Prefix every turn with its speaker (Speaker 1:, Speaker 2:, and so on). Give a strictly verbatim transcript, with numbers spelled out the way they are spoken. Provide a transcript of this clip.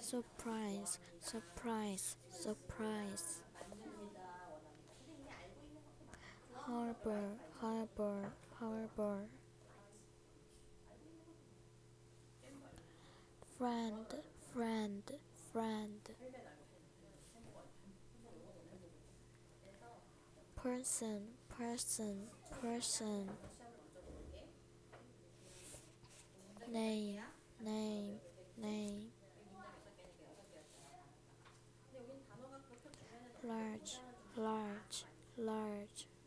Speaker 1: surprise, surprise, surprise. Harbor, harbor, harbor. Friend, friend, friend. Person, person, person. Name, name, name. Large, large, large.